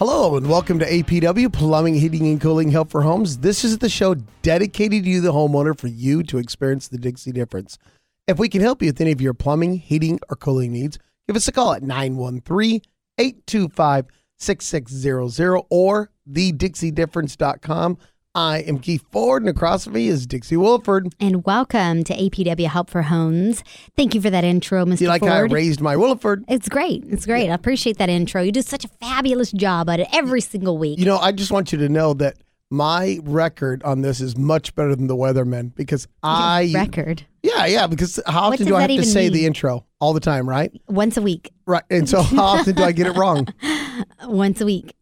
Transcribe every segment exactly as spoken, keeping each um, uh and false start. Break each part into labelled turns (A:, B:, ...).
A: Hello and welcome to A P W, Plumbing, Heating, and Cooling Help for Homes. This is the show dedicated to you, the homeowner, for you to experience the Dixie difference. If we can help you with any of your plumbing, heating, or cooling needs, give us a call at nine one three, eight two five, six six zero zero or the dixie difference dot com. I am Keith Ford, and across from me is Dixie Williford.
B: And welcome to A P W Help for Homes. Thank you for that intro, Mister
A: You like
B: Ford.
A: how I raised my Williford?
B: It's great. It's great. I appreciate that intro. You do such a fabulous job at it every single week.
A: You know, I just want you to know that my record on this is much better than the Weathermen because I...
B: Record?
A: Yeah, yeah, because how
B: What
A: often
B: does
A: do I
B: that
A: have to
B: even
A: say
B: mean?
A: the intro? All the time, right?
B: Once a week.
A: Right. And so how often do I get it wrong?
B: Once a week.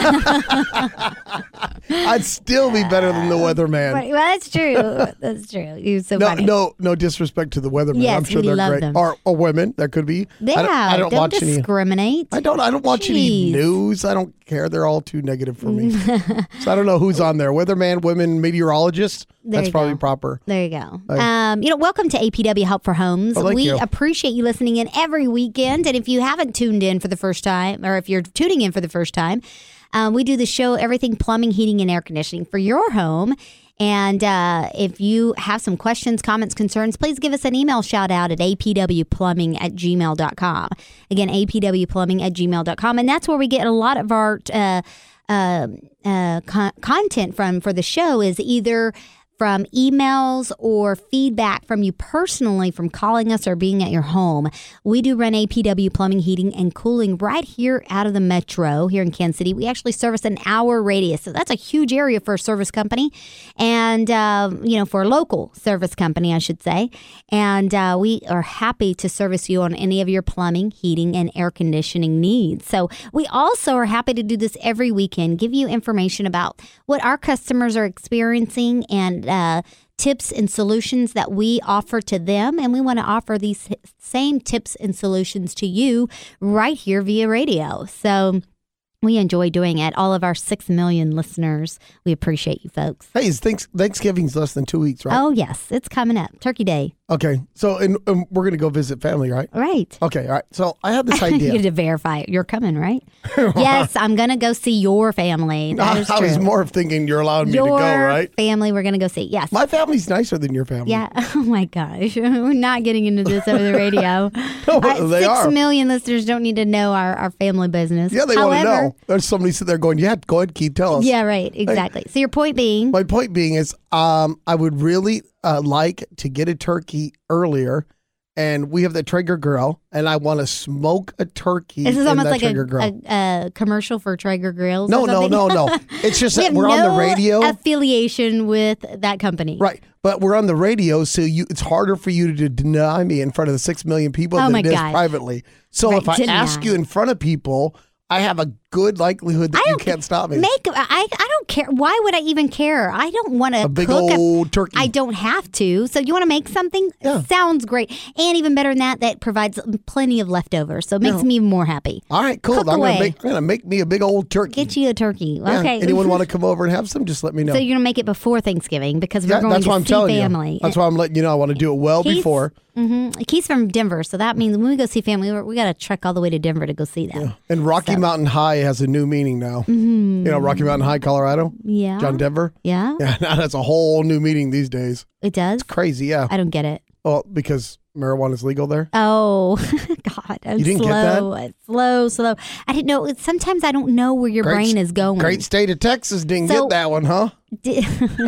A: I'd still be better than the Weatherman.
B: Right, well, that's true. That's true. You're so
A: No,
B: funny.
A: no, no disrespect to the Weatherman.
B: Yes,
A: I'm sure
B: we
A: they're
B: love
A: great.
B: them.
A: Or, or women, that could be.
B: Yeah,
A: I don't, I don't,
B: don't
A: watch any.
B: discriminate.
A: I don't. I don't watch any
B: Jeez.
A: news. I don't care. They're all too negative for me. So I don't know who's on there. Weatherman, women, meteorologist.
B: There
A: That's
B: you
A: probably
B: go.
A: proper.
B: There you go. Um, you know, welcome to A P W Help for Homes.
A: Oh, thank
B: we
A: you.
B: appreciate you listening in every weekend. And if you haven't tuned in for the first time, or if you're tuning in for the first time, um, we do the show, everything plumbing, heating, and air conditioning for your home. And uh, if you have some questions, comments, concerns, please give us an email shout out at a p w plumbing at gmail dot com. Again, a p w plumbing at gmail dot com. And that's where we get a lot of our uh, uh, uh, con- content from for the show is either from emails or feedback from you personally from calling us or being at your home. We do run A P W Plumbing, Heating, and Cooling right here out of the metro here in Kansas City. We actually service an hour radius. So that's a huge area for a service company and, uh, you know, for a local service company, I should say. And uh, we are happy to service you on any of your plumbing, heating, and air conditioning needs. So we also are happy to do this every weekend, give you information about what our customers are experiencing and uh, tips and solutions that we offer to them. And we want to offer these same tips and solutions to you right here via radio. So we enjoy doing it. All of our six million listeners, we appreciate you folks.
A: Hey, it's thanks, Thanksgiving's less than two weeks, right?
B: Oh, yes. It's coming up. Turkey Day.
A: Okay. So and, and we're going to go visit family, right?
B: Right.
A: Okay. All right. So I had this
B: You
A: idea.
B: had to verify it. You're coming, right? Yes, I'm going to go see your family. That
A: I,
B: is
A: I
B: true.
A: was more of thinking you're allowing me
B: your
A: to go, right?
B: family we're going to go see. Yes.
A: My family's nicer than your family.
B: Yeah. Oh, my gosh. We're not getting into this over the radio.
A: No,
B: Uh,
A: they
B: Six
A: are.
B: million listeners don't need to know our, our family business.
A: Yeah, they want to
B: However-
A: know. There's somebody sitting there going, yeah, go ahead, Keith, tell us.
B: Yeah, right. Exactly. So your point being,
A: My point being is um, I would really uh, like to get a turkey earlier, and we have the Traeger grill, and I want to smoke a turkey
B: this is
A: in
B: almost
A: that
B: like
A: Traeger
B: a,
A: grill.
B: a, a commercial for Traeger grills.
A: No,
B: or
A: no,
B: something.
A: no, no. It's just
B: we
A: that
B: have
A: we're
B: no
A: on the radio.
B: affiliation with that company.
A: Right. But we're on the radio, so you it's harder for you to deny me in front of the six million people
B: Oh
A: than
B: my
A: it is
B: gosh.
A: privately. So
B: Right,
A: if I
B: deny.
A: ask you in front of people, I have a good likelihood that
B: I
A: you
B: don't
A: can't stop me.
B: Make I I don't care. Why would I even care? I don't want to
A: a big
B: cook
A: old turkey.
B: I don't have to. So you want to make something?
A: Yeah.
B: Sounds great. And even better than that, that provides plenty of leftovers. So it makes
A: Yeah.
B: me even more happy.
A: All right, cool.
B: Cook
A: I'm
B: away.
A: gonna make I'm gonna make me a big old turkey.
B: Get you a turkey.
A: Yeah.
B: Okay.
A: Anyone want to come over and have some? Just let me know.
B: So you're going to make it before Thanksgiving because we're
A: Yeah,
B: going
A: that's
B: to
A: what I'm
B: see
A: telling
B: family.
A: you. That's why I'm letting you know. I want to do it well
B: Keith's-
A: before.
B: Mm-hmm. Keith's from Denver, so that means when we go see family, we we got to trek all the way to Denver to go see them.
A: And Rocky
B: So-
A: Mountain High has a new meaning now.
B: Mm-hmm.
A: You know, Rocky Mountain High, Colorado.
B: Yeah.
A: John Denver.
B: Yeah.
A: Yeah, now that's a whole new meaning these days.
B: It does?
A: Crazy, yeah.
B: I don't get it.
A: Well, because marijuana is legal there.
B: Oh, God. I'm
A: You didn't get
B: slow. It's slow, slow. I didn't know. Sometimes I don't know where your
A: Great
B: brain
A: s-
B: is going.
A: Great state of Texas didn't
B: So-
A: get that one, huh?
B: Di-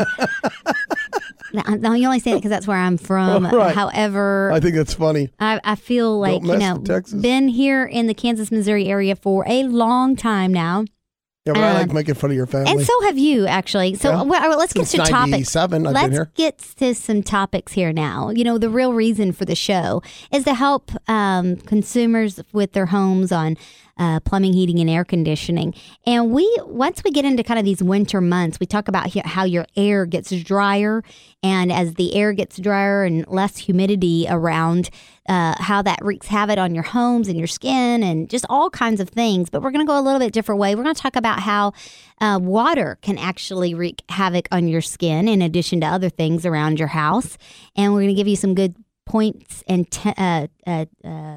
B: No, you only say it because that's where I'm from.
A: Right.
B: However,
A: I think that's funny.
B: I, I feel like,
A: mess
B: you know,
A: with Texas.
B: been here in the Kansas, Missouri area for a long time now.
A: Yeah, but I like
B: Um,
A: making fun of your family.
B: And so have you, actually. So
A: Yeah.
B: well, let's get
A: Since
B: to topics.
A: ninety-seven, I've
B: Let's
A: been here.
B: get to some topics here now. You know, the real reason for the show is to help um, consumers with their homes on uh, plumbing, heating, and air conditioning. And we, once we get into kind of these winter months, we talk about he- how your air gets drier. And as the air gets drier and less humidity around, uh, how that wreaks havoc on your homes and your skin and just all kinds of things. But we're going to go a little bit different way. We're going to talk about how uh, water can actually wreak havoc on your skin in addition to other things around your house. And we're going to give you some good points and te- uh, uh, um,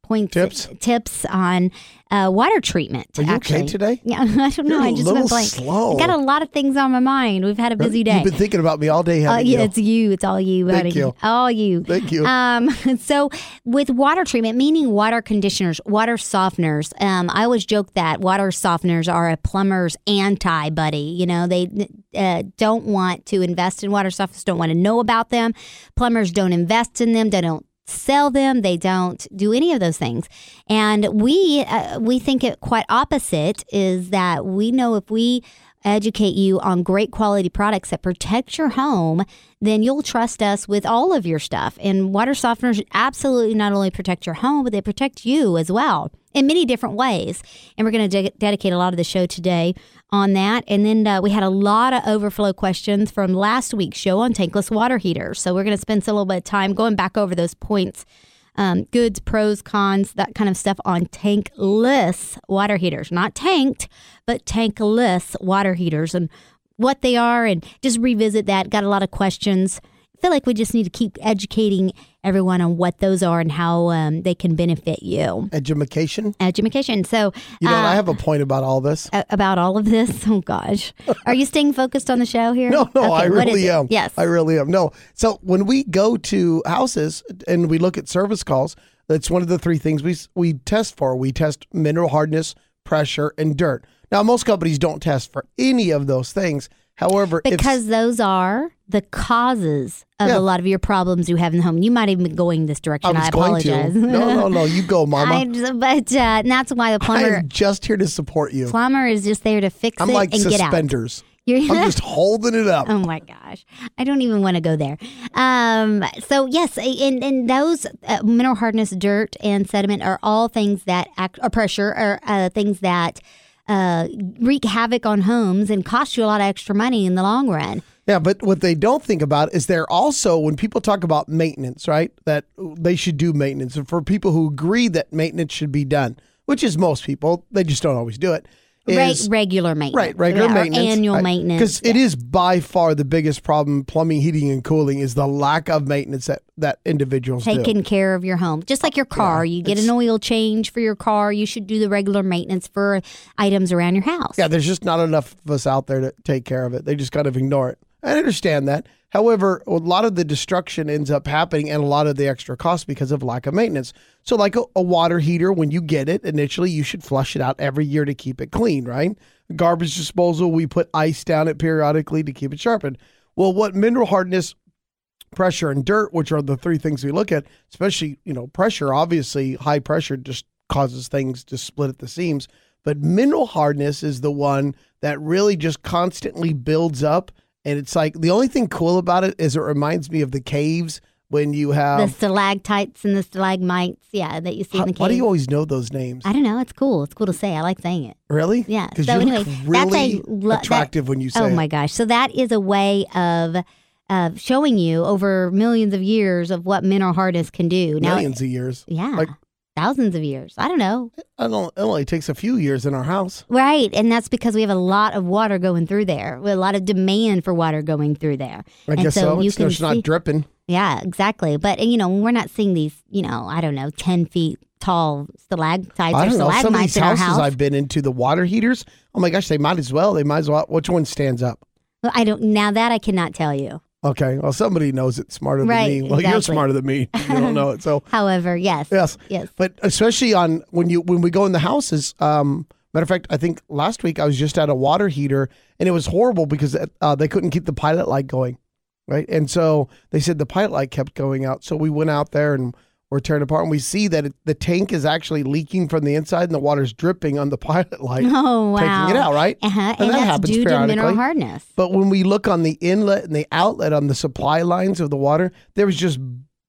B: points,
A: Tips?
B: tips on uh, water treatment.
A: Are you
B: actually.
A: okay today?
B: Yeah, I don't know.
A: You're
B: I
A: a
B: just
A: little
B: went blank.
A: slow.
B: I got a lot of things on my mind. We've had a busy day.
A: You've been thinking about me all day,
B: Uh,
A: haven't
B: yeah,
A: you?
B: it's you. It's all you, buddy.
A: Thank you.
B: All you.
A: Thank you.
B: Um, so with water treatment, meaning water conditioners, water softeners, um, I always joke that water softeners are a plumber's anti-buddy. You know, they uh, don't want to invest in water softeners, don't want to know about them. Plumbers don't invest in them. They don't sell them. They don't do any of those things. And we uh, we think it quite opposite is that we know if we educate you on great quality products that protect your home, then you'll trust us with all of your stuff. And water softeners absolutely not only protect your home, but they protect you as well in many different ways. And we're going to de- dedicate a lot of the show today on that. And then uh, we had a lot of overflow questions from last week's show on tankless water heaters. So we're going to spend a little bit of time going back over those points. Um, goods, pros, cons, that kind of stuff on tankless water heaters. Not tanked, but tankless water heaters and what they are, and just revisit that. Got a lot of questions. I feel like we just need to keep educating everyone on what those are and how um, they can benefit you.
A: Education?
B: Education. So,
A: You know,
B: uh,
A: I have a point about all this.
B: a- about all of this. Oh, gosh. Are you staying focused on the show here?
A: No, no,
B: Okay,
A: I
B: what is
A: really
B: it?
A: am.
B: Yes.
A: I really am. No. So when we go to houses and we look at service calls, that's one of the three things we we test for. We test mineral hardness, pressure, and dirt. Now, most companies don't test for any of those things. However,
B: Because
A: if,
B: those are the causes of
A: Yeah.
B: a lot of your problems you have in the home. You might even be going this
A: I
B: direction.
A: was
B: I
A: going
B: apologize.
A: to. No, no, no. You go, Mama.
B: I just- but uh, that's why the plumber
A: I'm just here to support you.
B: plumber is just there to fix
A: I'm
B: it
A: like
B: and get out.
A: suspenders.
B: You're-
A: I'm just holding it up.
B: Oh my gosh, I don't even want to go there. Um, so yes, and and those uh, mineral hardness, dirt, and sediment are all things that act, or pressure are uh, things that uh, wreak havoc on homes and cost you a lot of extra money in the long run.
A: Yeah, but what they don't think about is they're also, when people talk about maintenance, right, that they should do maintenance. And for people who agree that maintenance should be done, which is most people, they just don't always do it.
B: Re-
A: Is,
B: regular maintenance.
A: right, regular
B: or
A: maintenance.
B: Annual maintenance.
A: Because it is by far the biggest problem, plumbing, heating, and cooling, is the lack of maintenance that, that individuals do.
B: Taking care of your home. Just like your car.
A: Yeah,
B: you get
A: it's-
B: an oil change for your car. You should do the regular maintenance for items around your house.
A: Yeah, there's just not enough of us out there to take care of it. They just kind of ignore it. I understand that. However, a lot of the destruction ends up happening and a lot of the extra cost because of lack of maintenance. So like a, a water heater, when you get it, initially you should flush it out every year to keep it clean, right? Garbage disposal, we put ice down it periodically to keep it sharpened. Well, what mineral hardness, pressure, and dirt, which are the three things we look at, especially, you know, pressure, obviously high pressure just causes things to split at the seams. But mineral hardness is the one that really just constantly builds up. And it's like, the only thing cool about it is it reminds me of the caves when you
B: The
A: have,
B: stalactites and the stalagmites, yeah, that you see in the cave.
A: why do you always know those names?
B: I don't know. It's cool. It's cool to say. I like saying it.
A: Really?
B: Yeah.
A: Because
B: So
A: you
B: anyway,
A: look
B: that's
A: really
B: a lo- that-
A: attractive when you say
B: Oh
A: it.
B: my gosh. So that is a way of uh, showing you over millions of years of what mineral hardness can do. Now,
A: Millions of years.
B: yeah,
A: Like,
B: thousands of years. I don't know.
A: I don't, it only takes a few years in our house.
B: Right. And that's because we have a lot of water going through there. We have a lot of demand for water going through there.
A: I
B: And
A: guess
B: so
A: so.
B: you
A: It's,
B: can
A: it's not
B: see-
A: dripping.
B: Yeah, exactly. But, you know, we're not seeing these, you know, I don't know, ten feet tall stalactites
A: I
B: or
A: don't know. Some of
B: stalagmites
A: these
B: in our
A: houses
B: house.
A: I've been into, the water heaters, oh my gosh, they might as well. They might as well. Which one stands up?
B: Well, I don't, now that I cannot tell you.
A: Okay. Well, somebody knows it smarter
B: Right,
A: than me. Well, you're
B: exactly.
A: smarter than me. You don't know it. So,
B: However, yes.
A: yes.
B: Yes.
A: But especially on when you when we go in the houses, um, matter of fact, I think last week I was just at a water heater and it was horrible because uh, they couldn't keep the pilot light going, right? And so they said the pilot light kept going out. So we went out there and we're tearing apart, and we see that it, the tank is actually leaking from the inside and the water's dripping on the pilot light,
B: Oh, wow.
A: taking it out, right?
B: Uh-huh.
A: And
B: And,
A: that
B: that's
A: happens
B: due to mineral
A: periodically.
B: hardness.
A: But when we look on the inlet and the outlet on the supply lines of the water, there was just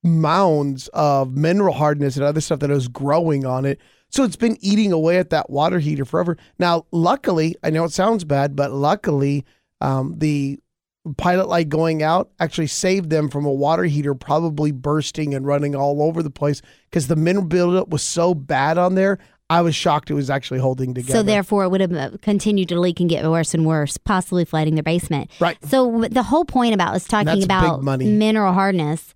A: mounds of mineral hardness and other stuff that was growing on it. So it's been eating away at that water heater forever. Now, luckily, I know it sounds bad, but luckily, um, the pilot light going out actually saved them from a water heater probably bursting and running all over the place because the mineral buildup was so bad on there. I was shocked it was actually holding together.
B: So therefore, it would have uh, continued to leak and get worse and worse, possibly flooding their basement.
A: Right.
B: So the whole point about us talking
A: That's
B: about
A: big money.
B: mineral hardness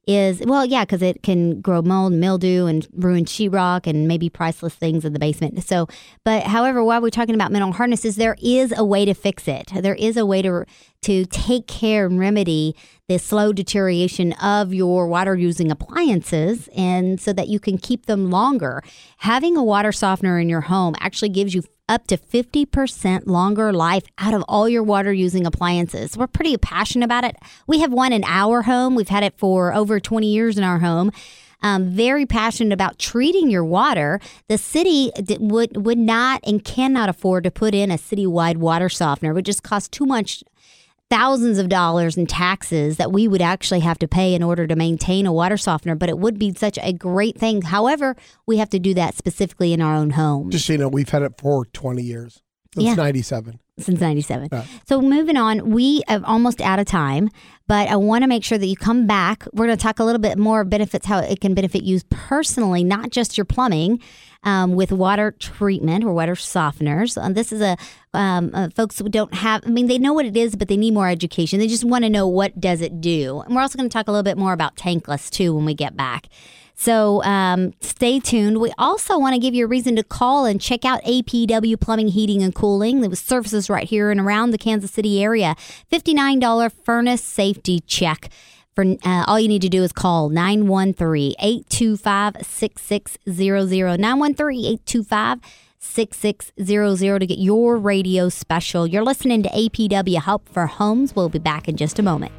B: is, well, yeah, because it can grow mold, mildew, and ruin sheetrock and maybe priceless things in the basement. So, but however, while we're talking about mineral hardnesses, there is a way to fix it. There is a way to to take care and remedy the slow deterioration of your water-using appliances, and so that you can keep them longer. Having a water softener in your home actually gives you up to fifty percent longer life out of all your water-using appliances. We're pretty passionate about it. We have one in our home. We've had it for over twenty years in our home. Um, very passionate about treating your water. The city d- would would not and cannot afford to put in a citywide water softener. It would just cost too much, thousands of dollars in taxes that we would actually have to pay in order to maintain a water softener, but it would be such a great thing. However, we have to do that specifically in our own home.
A: Just so you know, we've had it for twenty years. Since
B: Yeah.
A: ninety-seven.
B: Since ninety-seven.
A: Yeah.
B: So moving on, we are almost out of time, but I want to make sure that you come back. We're going to talk a little bit more benefits, how it can benefit you personally, not just your plumbing, um, with water treatment or water softeners. And this is a, um, uh, folks who don't have, I mean, they know what it is, but they need more education. They just want to know, what does it do? And we're also going to talk a little bit more about tankless too when we get back. So um, stay tuned. We also want to give you a reason to call and check out A P W Plumbing, Heating, and Cooling. There was services right here and around the Kansas City area. fifty-nine dollars furnace safety check. For uh, all you need to do is call nine one three, eight two five, six six zero zero. nine one three, eight two five, six six zero zero to get your radio special. You're listening to A P W Help for Homes. We'll be back in just a moment.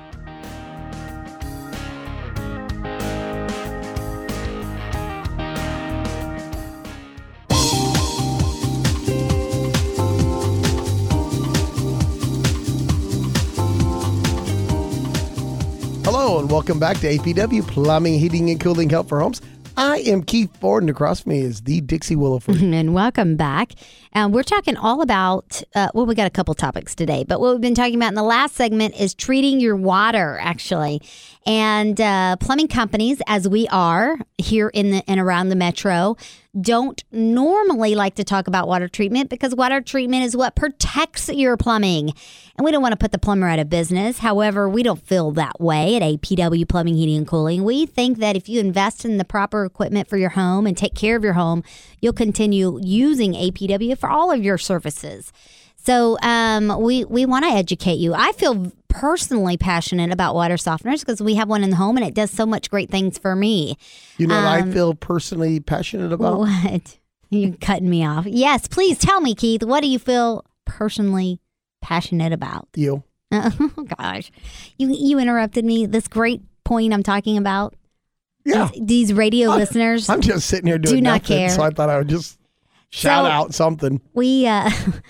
A: Hello and welcome back to A P W Plumbing, Heating, and Cooling Help for Homes. I am Keith Ford, and across from me is the Dixie Williford.
B: And welcome back. Um, we're talking all about, uh, well, we got a couple topics today, but what we've been talking about in the last segment is treating your water, actually. And uh, plumbing companies, as we are here in the and around the metro, don't normally like to talk about water treatment because water treatment is what protects your plumbing. And we don't want to put the plumber out of business. However, we don't feel that way at A P W Plumbing, Heating, and Cooling. We think that if you invest in the proper equipment for your home and take care of your home, you'll continue using A P W for all of your services. So um, we, we want to educate you. I feel personally passionate about water softeners because we have one in the home and it does so much great things for me.
A: You know what
B: Um,
A: I feel personally passionate about?
B: What? You're cutting me off. Yes, please tell me, Keith. What do you feel personally passionate about?
A: You.
B: Oh, gosh. You, you interrupted me. This great point I'm talking about.
A: Yeah.
B: These, these radio
A: I-
B: listeners.
A: I'm just sitting here doing
B: Do not
A: nothing,
B: care.
A: so I thought I would just shout
B: So-
A: out something.
B: We, uh,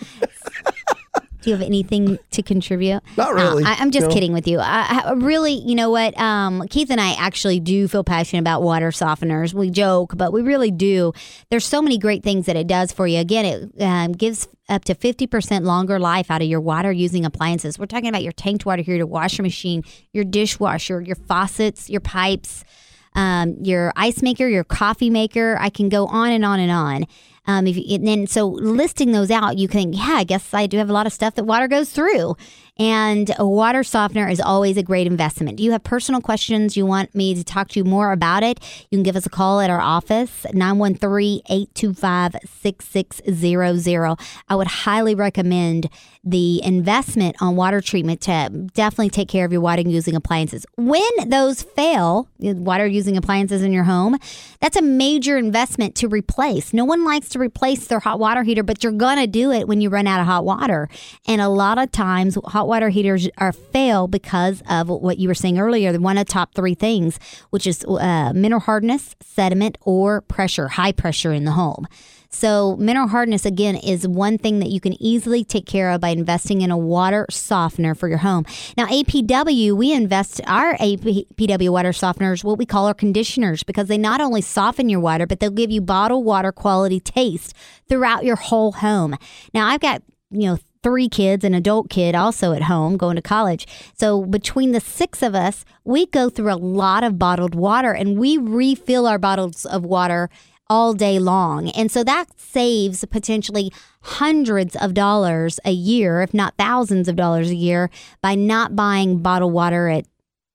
B: do you have anything to contribute?
A: Not really.
B: No, I, I'm just
A: No.
B: kidding with you. I, I really, you know what? Um, Keith and I actually do feel passionate about water softeners. We joke, but we really do. There's so many great things that it does for you. Again, it um, gives up to fifty percent longer life out of your water using appliances. We're talking about your tanked water here, your washer machine, your dishwasher, your faucets, your pipes, um, your ice maker, your coffee maker. I can go on and on and on. Um, if you, and then so listing those out, you can, yeah, I guess I do have a lot of stuff that water goes through. And a water softener is always a great investment. Do you have personal questions you want me to talk to you more about it? You can give us a call at our office, nine one three, eight two five, six six zero zero. I would highly recommend the investment on water treatment to definitely take care of your water using appliances. When those fail, water using appliances in your home, that's a major investment to replace. No one likes to replace their hot water heater, but you're going to do it when you run out of hot water. And a lot of times, hot water heaters are fail because of what you were saying earlier, the one of the top three things, which is uh, mineral hardness, sediment, or pressure, high pressure in the home. So mineral hardness, again, is one thing that you can easily take care of by investing in a water softener for your home. Now, A P W, we invest our A P W water softeners, what we call our conditioners, because they not only soften your water, but they'll give you bottled water quality taste throughout your whole home. Now, I've got, you know, three kids, an adult kid also at home going to college. So between the six of us, we go through a lot of bottled water and we refill our bottles of water all day long. And so that saves potentially hundreds of dollars a year, if not thousands of dollars a year, by not buying bottled water at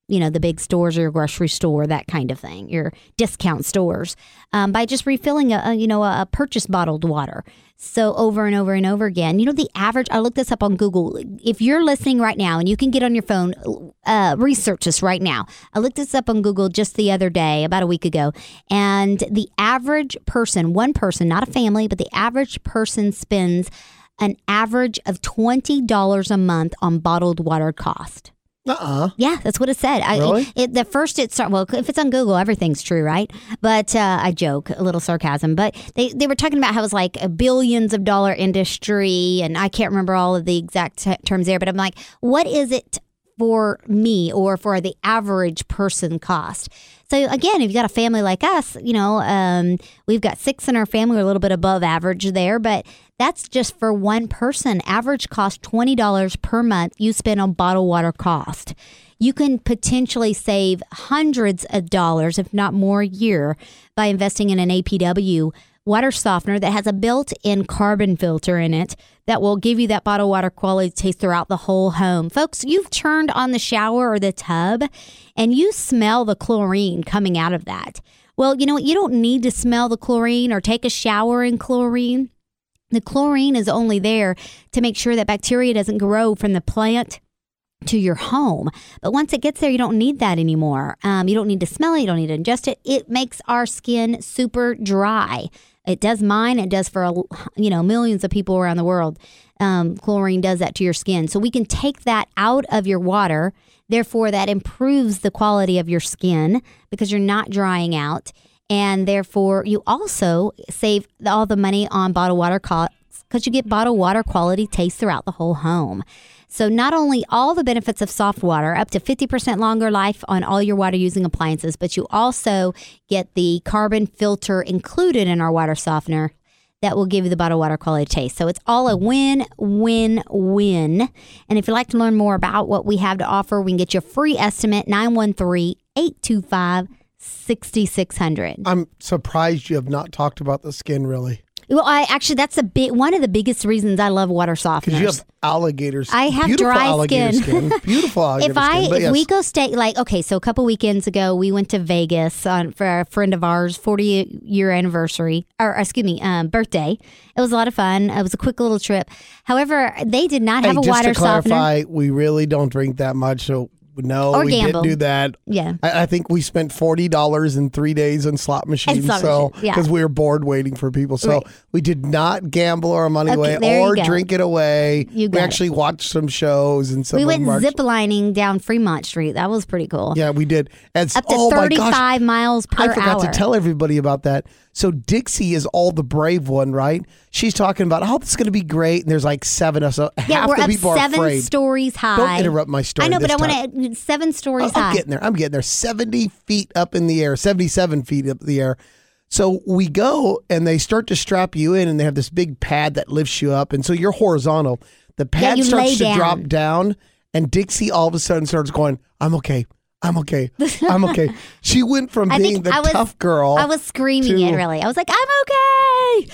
B: you know, the big stores or your grocery store, that kind of thing, your discount stores, um, by just refilling a, a you know a, a purchase bottled water. So over and over and over again. You know, the average, I looked this up on Google. If you're listening right now and you can get on your phone, uh, research this right now. I looked this up on Google just the other day, about a week ago. And the average person, one person, not a family, but the average person spends an average of twenty dollars a month on bottled water cost.
A: Uh-uh.
B: Yeah, that's what it said.
A: Really?
B: I, it, the first it started, well, if it's on Google, everything's true, right? But uh, I joke, a little sarcasm. But they, they were talking about how it was like a billions of dollar industry, and I can't remember all of the exact t- terms there, but I'm like, what is it for me or for the average person cost? So again, if you got a family like us, you know, um, we've got six in our family, we're a little bit above average there, but that's just for one person. Average cost twenty dollars per month you spend on bottled water cost. You can potentially save hundreds of dollars, if not more, a year by investing in an A P W water softener that has a built-in carbon filter in it that will give you that bottled water quality taste throughout the whole home. Folks, you've turned on the shower or the tub and you smell the chlorine coming out of that. Well, you know what? You don't need to smell the chlorine or take a shower in chlorine. The chlorine is only there to make sure that bacteria doesn't grow from the plant to your home. But once it gets there, you don't need that anymore. Um, you don't need to smell it. You don't need to ingest it. It makes our skin super dry. It does mine. It does for, you know, millions of people around the world. Um, chlorine does that to your skin. So we can take that out of your water. Therefore, that improves the quality of your skin because you're not drying out. And therefore, you also save all the money on bottled water costs because you get bottled water quality taste throughout the whole home. So not only all the benefits of soft water, up to fifty percent longer life on all your water using appliances, but you also get the carbon filter included in our water softener that will give you the bottled water quality taste. So it's all a win, win, win. And if you'd like to learn more about what we have to offer, we can get you a free estimate, nine one three, eight two five, six six zero zero.
A: I'm surprised you have not talked about the skin, really.
B: Well, I actually, that's a big, one of the biggest reasons I love water softeners.
A: Because you have alligators.
B: I have
A: beautiful
B: dry
A: alligator
B: skin.
A: skin. Beautiful alligator
B: if I,
A: skin. But
B: if
A: yes.
B: we go stay, like, okay, so a couple weekends ago, we went to Vegas on for a friend of ours, forty year anniversary, or excuse me, um, birthday. It was a lot of fun. It was a quick little trip. However, they did not have
A: hey,
B: a
A: just
B: water
A: to clarify,
B: softener.
A: we really don't drink that much, so no,
B: Or
A: we
B: gamble.
A: didn't do that.
B: Yeah.
A: I, I think we spent forty dollars in three days on slot machines,
B: slot
A: so
B: machines, yeah.
A: because we were bored waiting for people. So
B: Right.
A: we did not gamble our money
B: Okay,
A: away
B: there you
A: or
B: go.
A: drink it away.
B: You
A: we
B: got it.
A: actually watched some shows and some
B: We
A: of
B: went
A: them are-
B: ziplining down Fremont Street. That was pretty cool.
A: Yeah, we did. And
B: Up to
A: oh my gosh,
B: thirty-five miles per hour.
A: I forgot to tell everybody about that. So Dixie is all the brave one, right? She's talking about, oh, this is going to be great. And there's like seven of us. So
B: Yeah,
A: half
B: we're
A: the
B: up
A: people are
B: seven
A: afraid.
B: stories high.
A: Don't interrupt my story.
B: I know, but
A: this
B: I
A: time.
B: want to seven stories
A: I'm
B: high.
A: getting there. I'm getting there. seventy feet up in the air, seventy-seven feet up in the air. So we go and they start to strap you in and they have this big pad that lifts you up. And so you're horizontal. The pad
B: you lay
A: starts to
B: down.
A: drop down and Dixie all of a sudden starts going, I'm okay. I'm okay. I'm okay. She went from
B: I
A: being
B: think
A: the
B: I was-
A: tough girl.
B: I was screaming
A: to-
B: it really. I was like, I'm okay.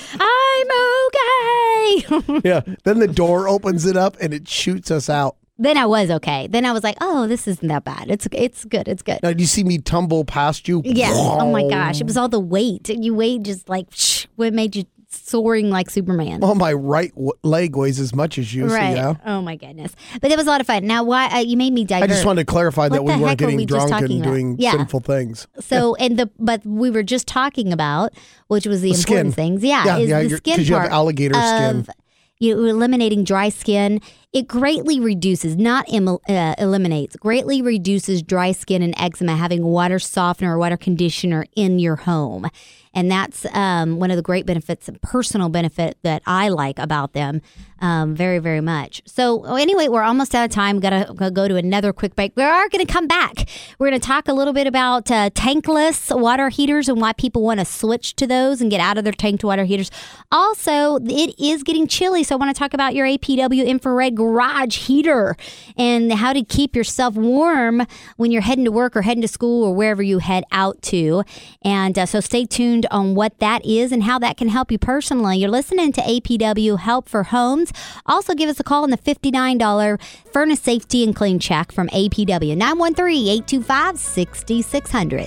B: I'm okay.
A: yeah. Then the door opens it up and it shoots us out.
B: Then I was okay. Then I was like, oh, this isn't that bad. It's it's good. It's good.
A: Now, do you see me tumble past you?
B: Yeah. Oh my gosh. It was all the weight. You weighed just like, shh, what made you soaring like Superman?
A: Well, my right w- leg weighs as much as you.
B: Right.
A: So yeah.
B: Oh my goodness. But it was a lot of fun. Now, why uh, you made me divert.
A: I just wanted to clarify that
B: What
A: we
B: the
A: weren't
B: heck were
A: getting
B: we just
A: drunk
B: talking
A: and
B: about?
A: doing
B: Yeah.
A: sinful things.
B: So and the but we were just talking about, which was the,
A: The
B: important
A: skin.
B: things. Yeah,
A: Yeah,
B: is
A: yeah,
B: the
A: you're-
B: skin
A: 'cause you have
B: part
A: alligator skin.
B: of, you know, eliminating dry skin. It greatly reduces, not em- uh, eliminates, greatly reduces dry skin and eczema having water softener or water conditioner in your home. And that's um, one of the great benefits, personal benefit that I like about them um, very, very much. So anyway, we're almost out of time. Got to go to another quick break. We are going to come back. We're going to talk a little bit about uh, tankless water heaters and why people want to switch to those and get out of their tanked water heaters. Also, it is getting chilly, so I want to talk about your A P W infrared garage heater and how to keep yourself warm when you're heading to work or heading to school or wherever you head out to. And uh, so stay tuned on what that is and how that can help you personally. You're listening to A P W Help for Homes. Also give us a call on the fifty-nine dollars Furnace Safety and Clean Check from A P W, nine one three, eight two five, six six zero zero.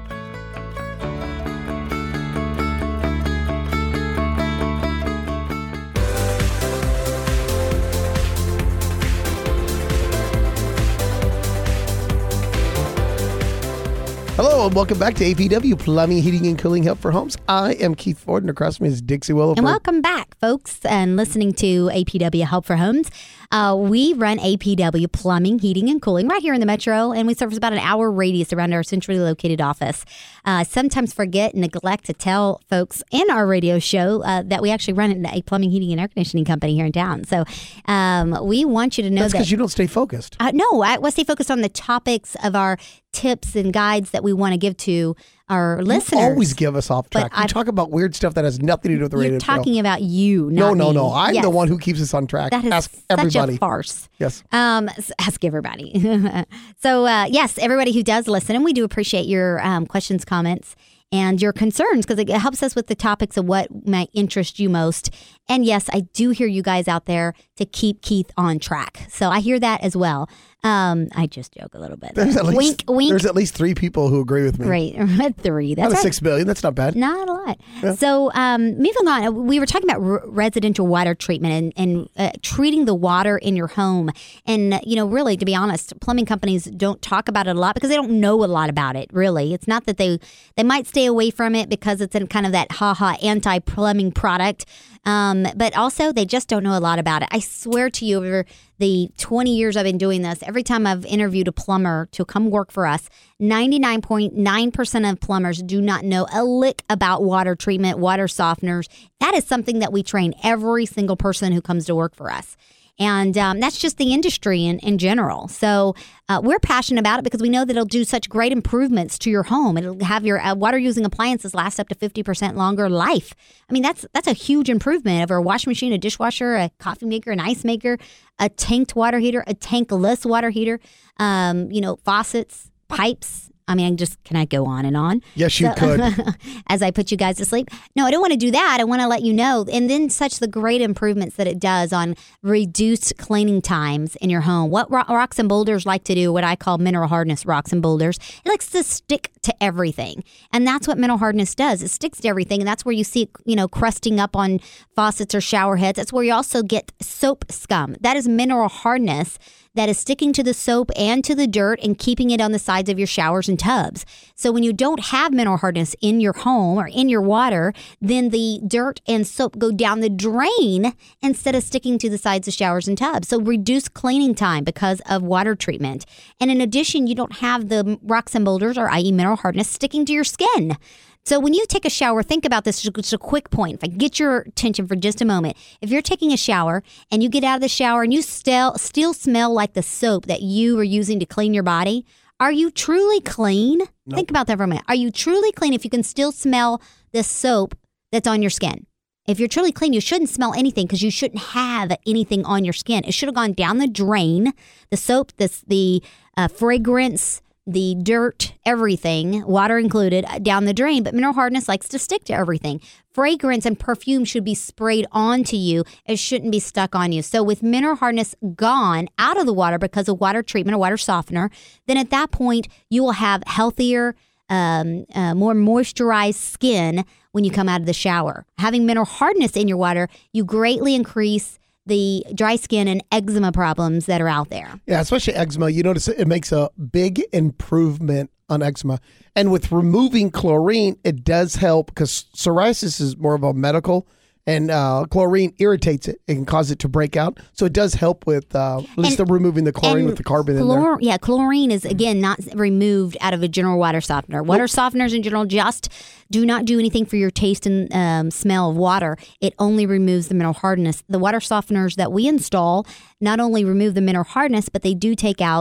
A: Hello and welcome back to A P W Plumbing, Heating, and Cooling Help for Homes. I am Keith Ford, and across from me is Dixie Williford.
B: And welcome back, folks, and listening to A P W Help for Homes. Uh, we run A P W Plumbing, Heating, and Cooling right here in the Metro, and we service about an hour radius around our centrally located office. Uh, sometimes forget and neglect to tell folks in our radio show uh, that we actually run a plumbing, heating, and air conditioning company here in town. So um, we want you to know
A: That's
B: that.
A: because you don't stay focused.
B: Uh, no, I want to stay focused on the topics of our tips and guides that we want to give to our listeners.
A: You always give us off track.
B: But
A: You
B: I-
A: talk about weird stuff that has nothing to do with the radio
B: You're
A: show.
B: talking about you,
A: No,
B: not
A: no,
B: me.
A: no. I'm
B: Yes.
A: the one who keeps us on track.
B: That is
A: Ask
B: such
A: everybody.
B: a farce.
A: Yes.
B: Um, s- ask everybody. so, uh, yes, everybody who does listen, and we do appreciate your um, questions, comments, and your concerns because it helps us with the topics of what might interest you most. And yes, I do hear you guys out there to keep Keith on track. So I hear that as well. Um, I just joke a little bit.
A: There's at least,
B: wink, wink.
A: There's at least three people who agree with me.
B: Great. Three. That's
A: Out of
B: right.
A: six billion. That's not bad.
B: Not a lot.
A: Yeah.
B: So, um, moving on, we were talking about r- residential water treatment and, and uh, treating the water in your home. And, uh, you know, really, to be honest, plumbing companies don't talk about it a lot because they don't know a lot about it, really. It's not that they, they might stay away from it because it's in kind of that ha-ha anti-plumbing product. Um, but also, they just don't know a lot about it. I swear to you, over the twenty years I've been doing this, every time I've interviewed a plumber to come work for us, ninety-nine point nine percent of plumbers do not know a lick about water treatment, water softeners. That is something that we train every single person who comes to work for us. And um, that's just the industry in, in general. So uh, we're passionate about it because we know that it'll do such great improvements to your home. It'll have your uh, water-using appliances last up to fifty percent longer life. I mean, that's that's a huge improvement over a washing machine, a dishwasher, a coffee maker, an ice maker, a tanked water heater, a tankless water heater, um, you know, faucets, pipes. I mean, just can I go on and on?
A: Yes, you
B: So-
A: could.
B: As I put you guys to sleep. No, I don't want to do that. I want to let you know. And then such the great improvements that it does on reduced cleaning times in your home. What ro- rocks and boulders like to do, what I call mineral hardness rocks and boulders, it likes to stick to everything. And that's what mineral hardness does. It sticks to everything. And that's where you see it, you know, crusting up on faucets or shower heads. That's where you also get soap scum. That is mineral hardness that is sticking to the soap and to the dirt and keeping it on the sides of your showers and tubs. So when you don't have mineral hardness in your home or in your water, then the dirt and soap go down the drain instead of sticking to the sides of showers and tubs. So reduce cleaning time because of water treatment. And in addition, you don't have the rocks and boulders, or that is mineral hardness, sticking to your skin. So when you take a shower, think about this. Just a quick point. If I get your attention for just a moment. If you're taking a shower and you get out of the shower and you still still smell like the soap that you are using to clean your body, are you truly clean?
A: Nope.
B: Think about that for a minute. Are you truly clean if you can still smell the soap that's on your skin? If you're truly clean, you shouldn't smell anything because you shouldn't have anything on your skin. It should have gone down the drain. The soap, this, the uh, fragrance, the dirt, everything, water included, down the drain. But mineral hardness likes to stick to everything. Fragrance and perfume should be sprayed onto you. It shouldn't be stuck on you. So with mineral hardness gone out of the water because of water treatment or water softener, then at that point, you will have healthier, um, uh, more moisturized skin when you come out of the shower. Having mineral hardness in your water, you greatly increase the dry skin and eczema problems that are out there.
A: Yeah, especially eczema. You notice it makes a big improvement on eczema. And with removing chlorine, it does help because psoriasis is more of a medical, and uh, chlorine irritates it. It can cause it to break out. So it does help with uh, at least
B: And-
A: the removing the chlorine
B: And
A: with the carbon in
B: chlor-
A: there.
B: Yeah, chlorine is, again, not removed out of a general water softener. Water softeners in general just do not do anything for your taste and um, smell of water. It only removes the mineral hardness. The water softeners that we install not only remove the mineral hardness, but they do take out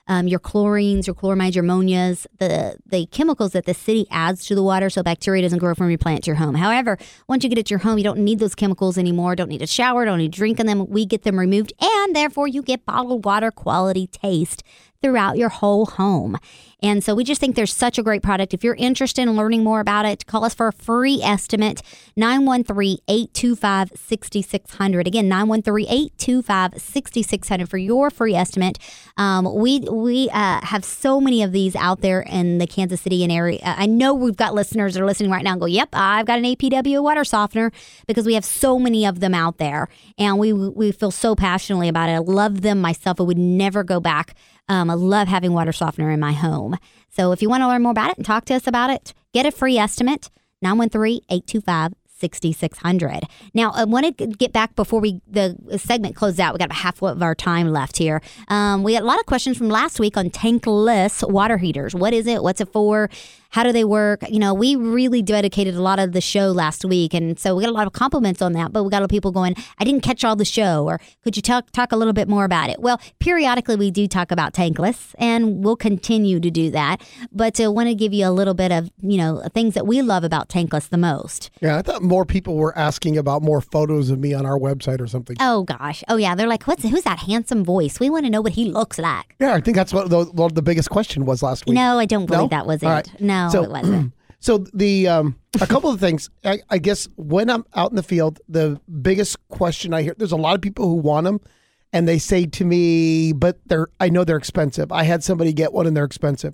B: um, your chlorines, your chloramides, your ammonias, the the chemicals that the city adds to the water so bacteria doesn't grow from your plant to your home. However, once you get it to your home, you don't need those chemicals anymore. Don't need to shower, don't need to drink in them. We get them removed, and therefore you get bottled water quality taste throughout your whole home. And so we just think there's such a great product. If you're interested in learning more about it, call us for a free estimate, nine one three, eight two five, six six zero zero. Again, nine one three, eight two five, six six zero zero for your free estimate. Um, we we uh, have so many of these out there in the Kansas City and area. I know we've got listeners that are listening right now and go, yep, I've got an A P W water softener, because we have so many of them out there. And we, we feel so passionately about it. I love them myself. I would never go back. Um, I love having water softener in my home. So if you want to learn more about it and talk to us about it, get a free estimate, nine one three, eight two five, six six zero zero. Now, I want to get back before we the segment closes out. We got about half of our time left here. Um, we had a lot of questions from last week on tankless water heaters. What is it? What's it for? How do they work? You know, we really dedicated a lot of the show last week, and so we got a lot of compliments on that, but we got a lot of people going, I didn't catch all the show, or could you talk talk a little bit more about it? Well, periodically we do talk about tankless, and we'll continue to do that, but I want to give you a little bit of, you know, things that we love about tankless the most.
A: Yeah, I thought more people were asking about more photos of me on our website or something.
B: Oh, gosh. Oh, yeah. They're like, what's who's that handsome voice? We want to know what he looks like.
A: Yeah, I think that's what the, what the biggest question was last week.
B: No, I don't believe
A: No?
B: that was it.
A: All right.
B: No,
A: So-
B: it wasn't.
A: So the um, a couple of things. I, I guess when I'm out in the field, the biggest question I hear, there's a lot of people who want them, and they say to me, "But they're I know they're expensive. I had somebody get one, and they're expensive."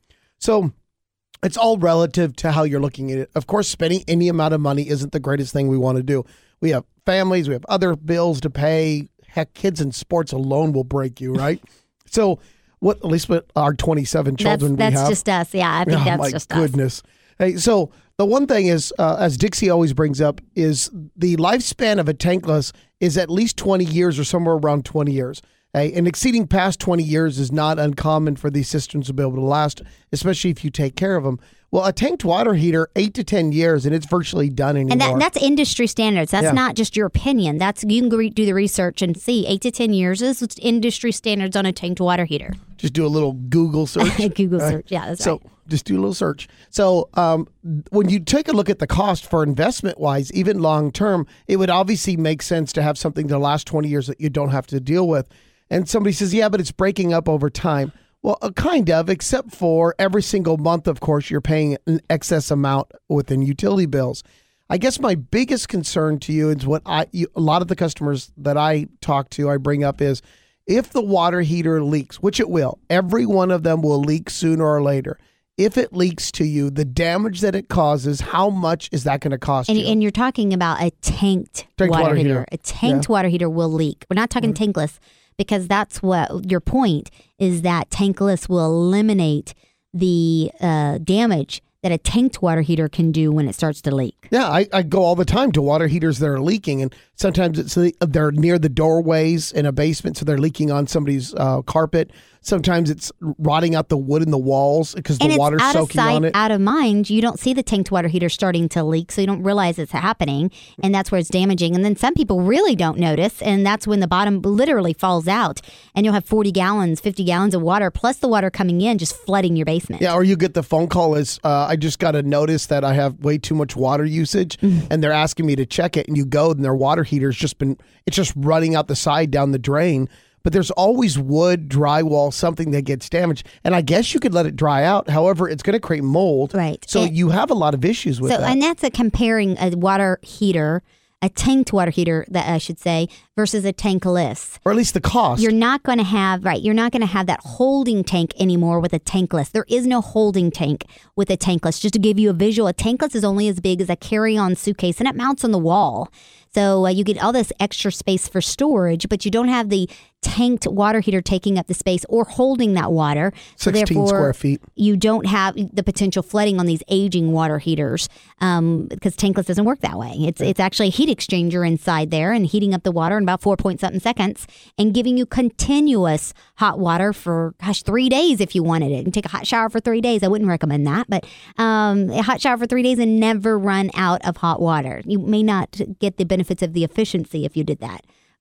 A: So it's all relative to how you're looking at it. Of course, spending any amount of money isn't the greatest thing we want to do. We have families, we have other bills to pay. Heck, kids in sports alone will break you, right? So what? At least with our twenty-seven children
B: That's,
A: we
B: that's
A: have.
B: just us. Yeah, I think
A: Oh,
B: that's
A: my
B: just us.
A: goodness. Hey, so the one thing is, uh, as Dixie always brings up, is the lifespan of a tankless is at least twenty years or somewhere around twenty years. Hey, and exceeding past twenty years is not uncommon for these systems to be able to last, especially if you take care of them. Well, a tanked water heater, eight to ten years, and it's virtually done anymore.
B: And that, that's industry standards. That's
A: Yeah.
B: not just your opinion. That's you can go re- do the research and see eight to ten years is industry standards on a tanked water heater.
A: Just do a little Google search.
B: Google
A: Right.
B: search. Yeah, that's
A: So
B: right.
A: just do a little search. So um, when you take a look at the cost for investment wise, even long term, it would obviously make sense to have something to last twenty years that you don't have to deal with. And somebody says, yeah, but it's breaking up over time. Well, uh, kind of, except for every single month, of course, you're paying an excess amount within utility bills. I guess my biggest concern to you is what I, you, a lot of the customers that I talk to, I bring up is if the water heater leaks, which it will, every one of them will leak sooner or later. If it leaks to you, the damage that it causes, how much is that going to cost
B: And,
A: you?
B: and you're talking about a tanked,
A: Tanked
B: water,
A: water
B: heater.
A: heater.
B: A tanked water heater will leak. We're not talking
A: Mm-hmm.
B: tankless, because that's what your point is, that tankless will eliminate the uh, damage that a tanked water heater can do when it starts to leak.
A: Yeah, I, I go all the time to water heaters that are leaking, and sometimes it's they're near the doorways in a basement, so they're leaking on somebody's uh, carpet. Sometimes it's rotting out the wood in the walls because the
B: And it's
A: water's
B: out of
A: soaking
B: sight,
A: on it.
B: out of mind. You don't see the tanked water heater starting to leak, so you don't realize it's happening, and that's where it's damaging. And then some people really don't notice, and that's when the bottom literally falls out, and you'll have forty gallons, fifty gallons of water, plus the water coming in, just flooding your basement.
A: Yeah, or you get the phone call as uh, I just got a notice that I have way too much water usage,
B: Mm-hmm.
A: and they're asking me to check it. And you go, and their water heater's just been it's just running out the side down the drain. But there's always wood, drywall, something that gets damaged, and I guess you could let it dry out. However, it's going to create mold,
B: Right.
A: So
B: And-
A: you have a lot of issues with
B: So,
A: that.
B: and that's a comparing a water heater, a tanked water heater, that I should say, versus a tankless.
A: Or at least the cost.
B: You're not going to have, right, you're not going to have that holding tank anymore with a tankless. There is no holding tank with a tankless. Just to give you a visual, a tankless is only as big as a carry-on suitcase, and it mounts on the wall. So uh, you get all this extra space for storage, but you don't have the tanked water heater taking up the space or holding that water. So
A: sixteen
B: therefore,
A: square feet.
B: you don't have the potential flooding on these aging water heaters, um, because tankless doesn't work that way. It's it's actually a heat exchanger inside there and heating up the water in about four point something seconds and giving you continuous hot water for, gosh, three days if you wanted it. And take a hot shower for three days. I wouldn't recommend that, but um, a hot shower for three days and never run out of hot water. You may not get the benefits of the efficiency if you did that.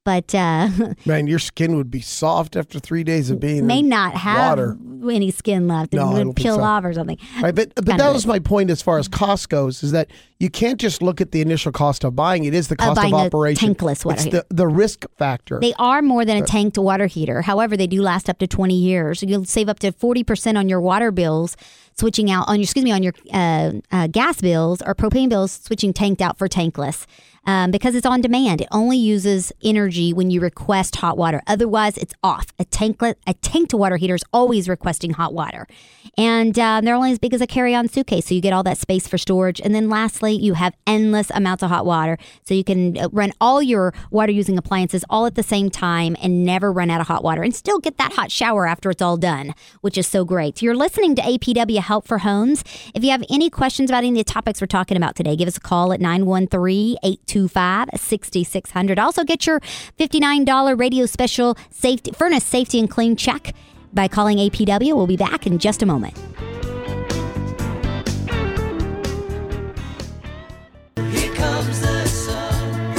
B: But uh,
A: man, your skin would be soft after three days of being
B: may
A: in
B: not have
A: water.
B: any skin left. It
A: No, I
B: would
A: don't think
B: peel
A: so.
B: off or something.
A: Right, but but
B: Kinda
A: that
B: good.
A: was my point as far as cost goes, is that you can't just look at the initial cost of buying. It is the cost
B: buying
A: of
B: a
A: operation.
B: tankless water
A: it's
B: heater.
A: the, the risk factor.
B: They are more than a tanked water heater. However, they do last up to twenty years. You'll save up to forty percent on your water bills switching out on your, excuse me, on your uh, uh, gas bills or propane bills, switching tanked out for tankless. Um, because it's on demand. It only uses energy when you request hot water. Otherwise, it's off. A tanklet, a tanked water heater is always requesting hot water. And uh, they're only as big as a carry-on suitcase, so you get all that space for storage. And then lastly, you have endless amounts of hot water, so you can run all your water-using appliances all at the same time and never run out of hot water and still get that hot shower after it's all done, which is so great. You're listening to A P W Help for Homes. If you have any questions about any of the topics we're talking about today, give us a call at nine one three, eight two five, six six zero zero. Also, get your fifty-nine dollars radio special safety furnace safety and clean check by calling A P W. We'll be back in just a moment.
C: Here comes the sun.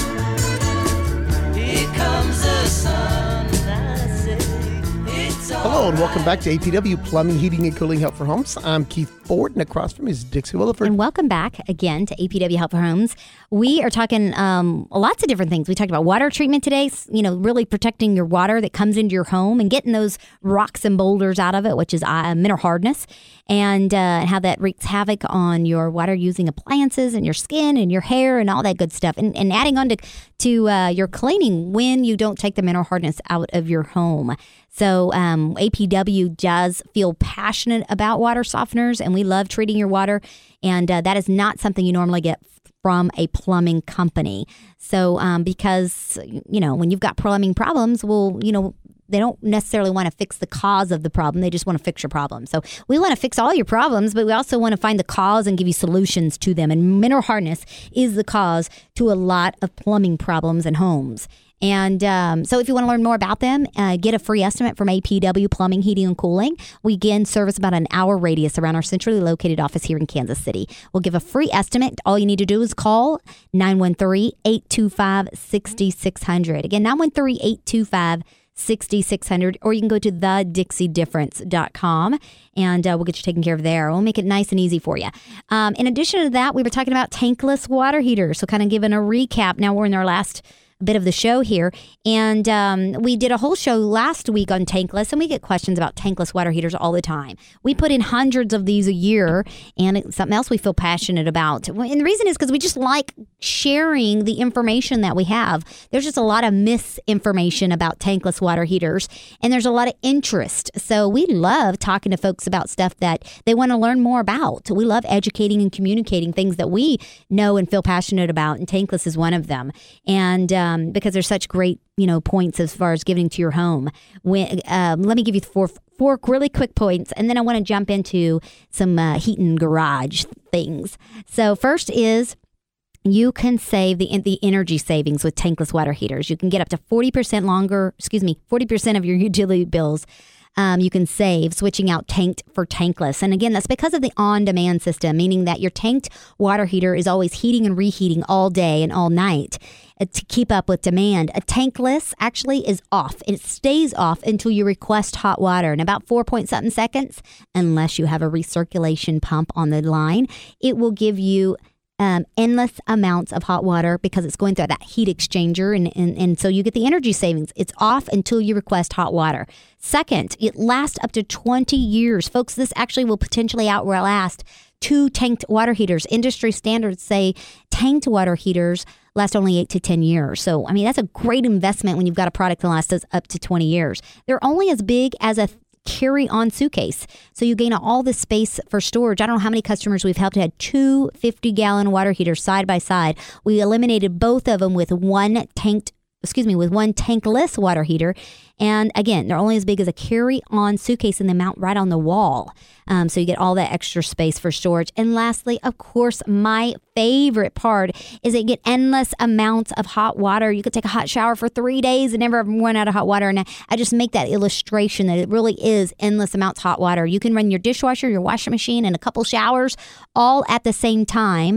C: Here comes the sun. I say it's all
A: Hello and welcome back to A P W Plumbing, Heating, and Cooling Help for Homes. I'm Keith Ford, and across from me is Dixie Williford.
B: And welcome back again to A P W Help for Homes. We are talking um, lots of different things. We talked about water treatment today, you know, really protecting your water that comes into your home and getting those rocks and boulders out of it, which is uh, mineral hardness, and uh, how that wreaks havoc on your water-using appliances and your skin and your hair and all that good stuff. And, and adding on to, to uh, your cleaning when you don't take the mineral hardness out of your home. So um, A P W does feel passionate about water softeners, and we love treating your water. And uh, that is not something you normally get from a plumbing company. So um, because, you know, when you've got plumbing problems, well, you know, they don't necessarily want to fix the cause of the problem. They just want to fix your problem. So we want to fix all your problems, but we also want to find the cause and give you solutions to them. And mineral hardness is the cause to a lot of plumbing problems in homes. And um, so if you want to learn more about them, uh, get a free estimate from A P W Plumbing, Heating, and Cooling. We, again, service about an hour radius around our centrally located office here in Kansas City. We'll give a free estimate. All you need to do is call nine one three, eight two five, six six zero zero. Again, nine one three, eight two five, six six zero zero, or you can go to the dixie difference dot com, and uh, we'll get you taken care of there. We'll make it nice and easy for you. Um, in addition to that, we were talking about tankless water heaters, so kind of giving a recap. Now we're in our last bit of the show here, and um, we did a whole show last week on tankless, and we get questions about tankless water heaters all the time. We put in hundreds of these a year, and it's something else we feel passionate about. And the reason is because we just like sharing the information that we have. There's just a lot of misinformation about tankless water heaters, and there's a lot of interest. So we love talking to folks about stuff that they want to learn more about. We love educating and communicating things that we know and feel passionate about, and tankless is one of them. And um, Um, because there's such great, you know, points as far as giving to your home. When, um, let me give you four, four really quick points, and then I want to jump into some uh, heat and garage things. So first is you can save the the energy savings with tankless water heaters. You can get up to forty percent longer, excuse me, forty percent of your utility bills. Um, you can save switching out tanked for tankless. And again, that's because of the on-demand system, meaning that your tanked water heater is always heating and reheating all day and all night uh, to keep up with demand. A tankless actually is off. It stays off until you request hot water in about four point something seconds, unless you have a recirculation pump on the line. It will give you Um, endless amounts of hot water because it's going through that heat exchanger, and, and, and so you get the energy savings. It's off until you request hot water. Second, it lasts up to twenty years. Folks, this actually will potentially outlast two tanked water heaters. Industry standards say tanked water heaters last only eight to ten years. So, I mean, that's a great investment when you've got a product that lasts up to twenty years. They're only as big as a carry-on suitcase. So you gain all this space for storage. I don't know how many customers we've helped had two fifty-gallon water heaters side by side. We eliminated both of them with one tanked, excuse me, with one tankless water heater. And again, they're only as big as a carry-on suitcase, and they mount right on the wall. Um, so you get all that extra space for storage. And lastly, of course, my favorite part is that you get endless amounts of hot water. You could take a hot shower for three days and never run out of hot water. And I, I just make that illustration that it really is endless amounts of hot water. You can run your dishwasher, your washing machine, and a couple showers all at the same time.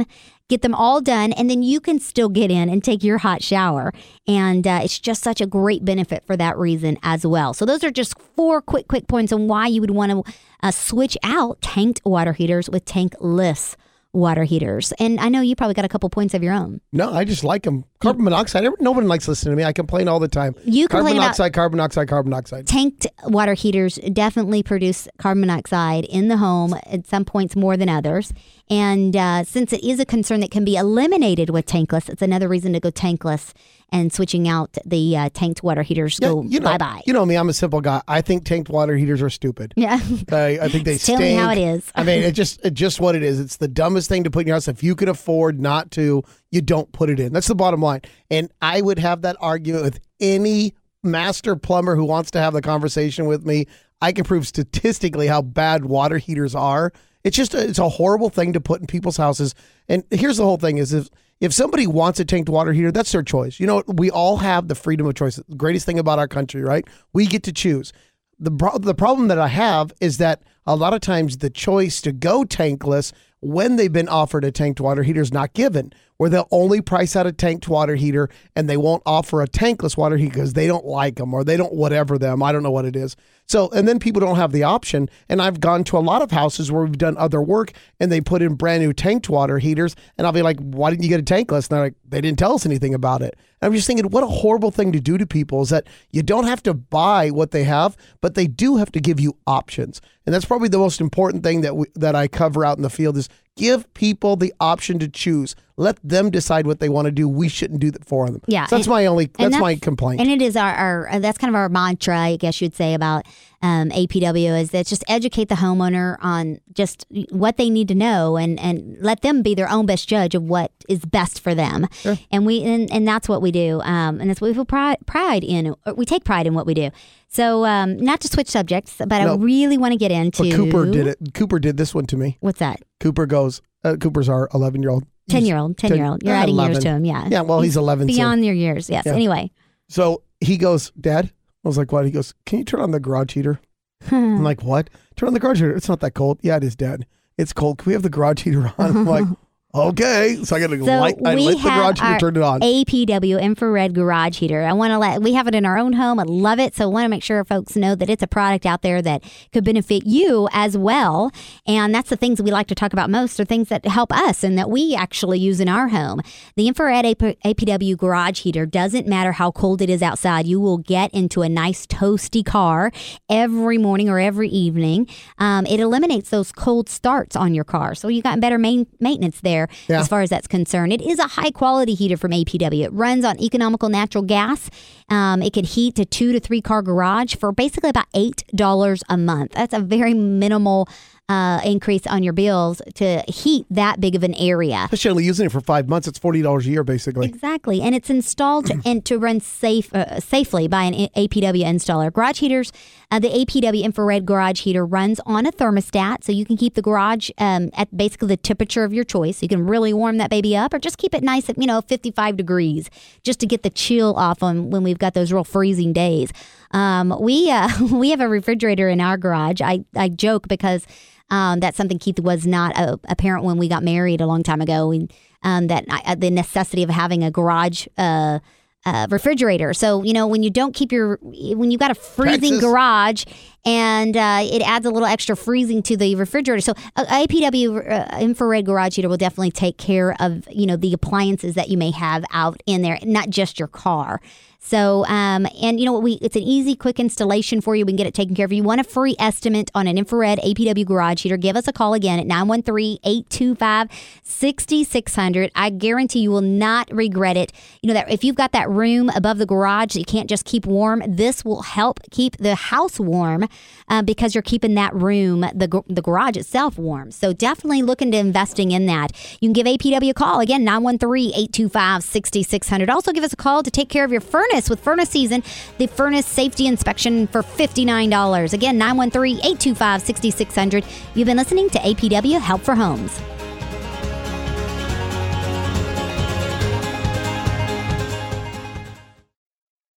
B: get them all done, and then you can still get in and take your hot shower. And uh, it's just such a great benefit for that reason as well. So those are just four quick, quick points on why you would want to uh, switch out tanked water heaters with tankless water heaters. And I know you probably got a couple points of your own.
A: No, I just like them. Carbon monoxide. every- Nobody likes listening to me. I complain all the time.
B: You
A: carbon
B: complain about-
A: monoxide, carbon monoxide, carbon monoxide.
B: Tanked water heaters definitely produce carbon monoxide in the home at some points more than others. And uh, since it is a concern that can be eliminated with tankless, it's another reason to go tankless, and switching out the uh, tanked water heaters
A: Yeah,
B: go
A: you know,
B: bye-bye.
A: You know me. I'm a simple guy. I think tanked water heaters are stupid.
B: Yeah.
A: I, I think they
B: Tell
A: stink.
B: me how it is.
A: I mean, it's just it's just what it is. It's the dumbest thing to put in your house. If you can afford not to, you don't put it in. That's the bottom line. And I would have that argument with any master plumber who wants to have the conversation with me. I can prove statistically how bad water heaters are. It's just a, it's a horrible thing to put in people's houses. And here's the whole thing: is if if somebody wants a tanked water heater, that's their choice. You know, we all have the freedom of choice. The greatest thing about our country, right? We get to choose. The pro- the problem that I have is that a lot of times the choice to go tankless when they've been offered a tanked water heater is not given, where they'll only price out a tanked water heater and they won't offer a tankless water heater because they don't like them or they don't whatever them. I don't know what it is. So, and then people don't have the option. And I've gone to a lot of houses where we've done other work and they put in brand new tanked water heaters. And I'll be like, why didn't you get a tankless? And they're like, they didn't tell us anything about it. And I'm just thinking, what a horrible thing to do to people is that you don't have to buy what they have, but they do have to give you options. And that's probably the most important thing that we, that I cover out in the field is give people the option to choose. Let them decide what they want to do. We shouldn't do that for them.
B: Yeah,
A: So that's
B: and-
A: my only, that's,
B: that's-
A: my complaint.
B: And it is our, our uh, that's kind of our mantra, I guess you'd say, about um, A P W is that just educate the homeowner on just what they need to know and, and let them be their own best judge of what is best for them.
A: Sure.
B: And we and, and that's what we do. Um, and that's what we feel pride, pride in. We take pride in what we do. So um, not to switch subjects, but I
A: No.
B: really want to get into.
A: But Cooper did it. Cooper did this one to me.
B: What's that?
A: Cooper goes, uh, Cooper's our eleven-year-old.
B: ten-year-old. ten-year-old. You're
A: uh,
B: adding years
A: eleven.
B: to him, yeah.
A: Yeah, well, he's eleven. So.
B: Beyond your years, yes.
A: Yeah.
B: Anyway.
A: So he goes, Dad? I was like, what? He goes, can you turn on the garage heater? I'm like, what? Turn on the garage heater. It's not that cold. Yeah, it is, Dad. It's cold. Can we have the garage heater on? I'm like, okay. So I got to
B: So
A: light, I
B: we
A: lit the
B: have
A: garage heater,
B: our
A: turned it on.
B: A P W infrared garage heater. I want to let we have it in our own home. I love it. So I want to make sure folks know that it's a product out there that could benefit you as well. And that's the things we like to talk about most are things that help us and that we actually use in our home. The infrared A P W garage heater doesn't matter how cold it is outside. You will get into a nice toasty car every morning or every evening. Um, it eliminates those cold starts on your car. So you got better main, maintenance there.
A: Yeah.
B: As far as that's concerned. It is a high quality heater from A P W. It runs on economical natural gas. Um, it could heat a two to three car garage for basically about eight dollars a month. That's a very minimal uh, increase on your bills to heat that big of an area.
A: Especially only using it for five months. It's forty dollars a year, basically.
B: Exactly, and it's installed to, and to run safe uh, safely by an A P W installer. Garage heaters, uh, the A P W infrared garage heater runs on a thermostat, so you can keep the garage um, at basically the temperature of your choice. You can really warm that baby up, or just keep it nice at you know fifty-five degrees, just to get the chill off on when we've got those real freezing days. Um, we uh, we have a refrigerator in our garage. I I joke because. Um, that's something Keith was not uh, apparent when we got married a long time ago. We, um, that uh, the necessity of having a garage uh, uh, refrigerator. So you know when you don't keep your when you've got a freezing
A: Texas.
B: garage and uh, it adds a little extra freezing to the refrigerator. So uh, A P W uh, infrared garage heater will definitely take care of you know the appliances that you may have out in there, not just your car. So, um, and you know what, we it's an easy, quick installation for you. We can get it taken care of. If you want a free estimate on an infrared A P W garage heater, give us a call again at nine one three, eight two five, six six zero zero. I guarantee you will not regret it. You know, that if you've got that room above the garage that you can't just keep warm, this will help keep the house warm uh, because you're keeping that room, the, gar- the garage itself warm. So definitely look into investing in that. You can give A P W a call. Again, nine one three, eight two five, six six zero zero. Also give us a call to take care of your furnace. With Furnace Season, the furnace safety inspection for fifty-nine dollars. Again, nine one three, eight two five, six six zero zero. You've been listening to A P W Help for Homes.